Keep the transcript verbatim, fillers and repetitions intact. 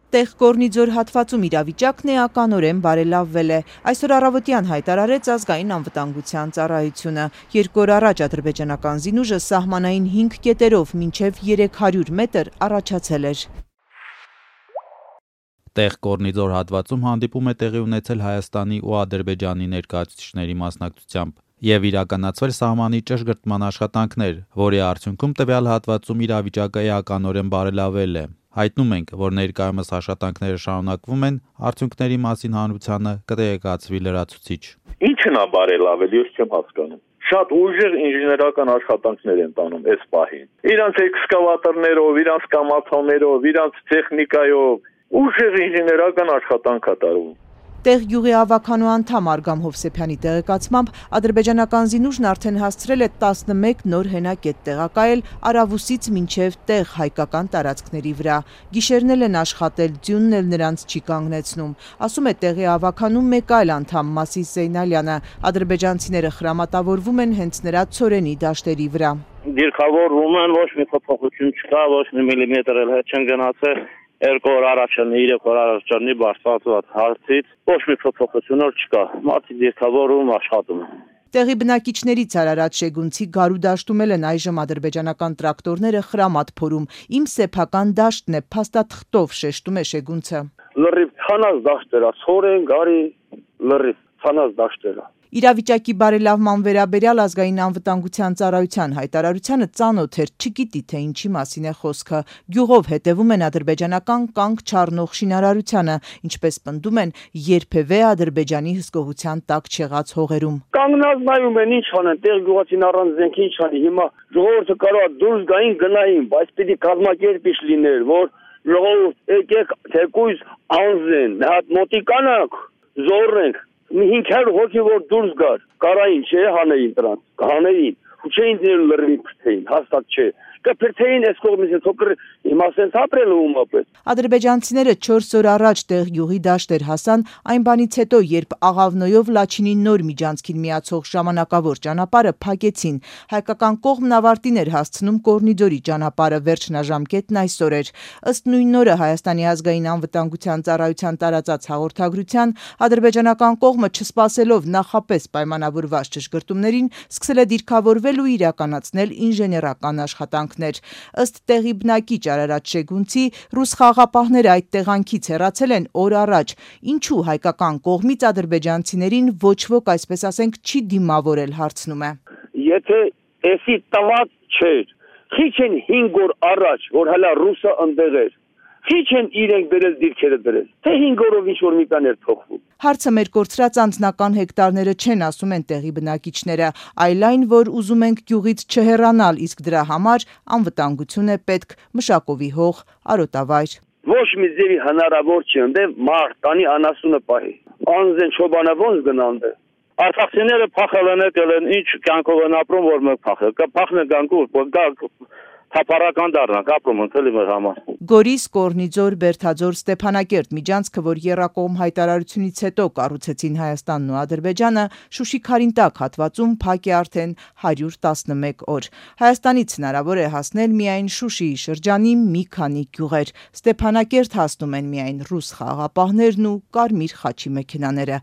Տեղ Կորնիձոր հատվածում իրավիճակն էականորեն բարելավվել է։ Այսօր առավոտյան հայտարարեց ազգային անվտանգության ծառայությունը։ Երկու օր առաջ ադրբեջանական զինուժը սահմանային հինգ կետերով մինչև երեք հարյուր մետր առաջացել էր։ Տեղ Կորնիձոր հատվածում հանդիպում է տեղի ունեցել Հայաստանի ու Ադրբեջանի ներկայացուցիչների մասնակցությամբ եւ իրականացվել սահմանի ճշգրտման աշխատանքներ, որի արդյունքում տվյալ հատվածում իրավիճակը էականորեն բարելավել է։ Հայտնում ենք, որ ներկայումս աշխատանքները շարունակվում են, արդյունքների մասին հանրությանը կտեղեկացվի լրացուցիչ։ Ինչն է բարելավել, ես չեմ հասկանում։ Շատ ուժեղ ինժեներական աշխատանքներ են տանում այս պահին։ Իրանց էքսկավատորներով, իրանց կամացաներով, իրանց տեխնիկայով ուժեղ ինժեներական աշխատանք է տարվում։ Տեղ գյուղի ավականու անդամ Արգամ Հովսեփյանի տեղեկացմամբ ադրբեջանական զինուժն արդեն հասցրել է տասնմեկ նոր հենակետ տեղակայել Արավուսից մինչև տեղ հայկական տարածքների վրա։ Գիշերն են աշխատել, ձյունն էլ նրանց չի կանգնեցնում։ Ասում է տեղի ավականու մեկ այլ անդամ Մասիս Զեյնալյանը, ադրբեջանցիները խրամատավորվում են հենց նրա ցորենի դաշտերի վրա։ Դիրքավորվում են, ոչ մի փոփոխություն չկա, ոչ մի միլիմետր էլ հետ չեն գնացել։ Երկու օր առաջ երեք օր առաջ բարձրացված հարցից ոչ մի փոփոխություն չկա։ Մարդիկ դիրքավորում աշխատում են։ Տեղի բնակիչներից Արարատ Շեգունցի Գարու դաշտում են այժմ ադրբեջանական տրակտորները խրամատ փորում։ Իմ սեփական դաշտն է, փաստաթղթով շեշտում է Շեգունցը։ Լրիվ ցանած դաշտերա, ցորեն, գարի, լրիվ ցանած դաշտերա։ Իրավիճակի բարելավման վերաբերյալ ազգային անվտանգության ծառայության հայտարարությանը ծանոթ էր, չգիտի թե ինչի մասին է խոսքը։ Գյուղով հետևում են ադրբեջանական կանգ չառնող շինարարությանը, ինչպես պնդում են, երբևէ Ադրբեջանի հսկողության տակ չեղած հողերում։ Կանգնած նայում են, ինչ անեն, տեղ գյուղացին առանց զենքի ինչ անի, հիմա ժողովուրդը կարող է դուրս գային գնային, բայց պիտի կազմակերպիչ լիներ, որ ժողովուրդ եկեք թեկուզ անզեն, մի հատ մոտիկանանք, զոռենք։ Մի հինգ հարյուր հոգի որ դուրս գար, կարային չէ հանեին դրանց, հանեին, ու չէին դրել լրիվ փրթեին, հաստատ չէ, կփրթեին այս կողմից փոքր հիմա սենց ապրել ումապե։ Ադրբեջանցիները չորս օր առաջ տեղ գյուղի դաշտեր հասան այն բանից հետո, երբ Աղավնոյով Լաչինի նոր միջանցքին միացող ժամանակավոր ճանապարհը փակեցին։ Հայկական կողմն ավարտին էր հասցնում Կորնիձորի ճանապարհը, վերջնաժամկետն այսօր էր։ Ըստ նույն օրը Հայաստանի ազգային անվտանգության ծառայության տարածած հաղորդագրության ադրբեջանական կողմը չսպասելով նախապես պայմանավորված ճշգրտումներին սկսել է դիրքավորվել ու իրականացնել ինժեներական աշխատանքներ։ Ըստ տեղի բնակիչ Արարատ Շեգունցի, ռուս խաղաղապահները այդ տեղանքից հեռացել են օր առաջ։ Ինչու հայկական կողմից ադրբեջանցիներին ոչ ոք, այսպես ասենք, չի դիմավորել, հարցնում է։ Եթե էսի տված չէր, քիչ են հինգ օր առաջ, որ հələ ռուսը ընդեղ էր, քիչ են իրենք դրել դիրքերը դրել, թե հինգ օրով ինչ-որ մի բան էր փոխվում։ Հարցը մեր կորցրած անձնական հեկտարները չեն, ասում են տեղի բնակիչները, այլ այն, որ ուզում ենք գյուղից չհեռանալ, իսկ դրա համար անվտանգություն է պետք, մշակովի հող, արոտավայր։ Ոչ մի ձևի հնարավոր չի ընդ մարդ տանի անասունը պահի։ Անզեն չոբանը ոնց գնան դե։ Արցախցիները փախել են եկել են, ինչ կյանքով են ապրում, որ մենք փախել։ Կփախնե գանքուր, թափառական դառնանք, ապրում ենք էլի մեր համար։ Գորիս, Կորնիձոր, Բերթաձոր, Ստեփանակերտ միջանցքը, որ եռակողմ հայտարարությունից հետո կառուցեցին Հայաստանն ու Ադրբեջանը, Շուշի-Քարինտակ հատվածում փակ է արդեն հարյուր տասնմեկ օր։ Հայաստանից հնարավոր է հասնել միայն Շուշիի շրջանի մի քանի գյուղեր։ Ստեփանակերտ հասնում են միայն ռուս խաղաղապահներն ու Կարմիր խաչի մեքենաները։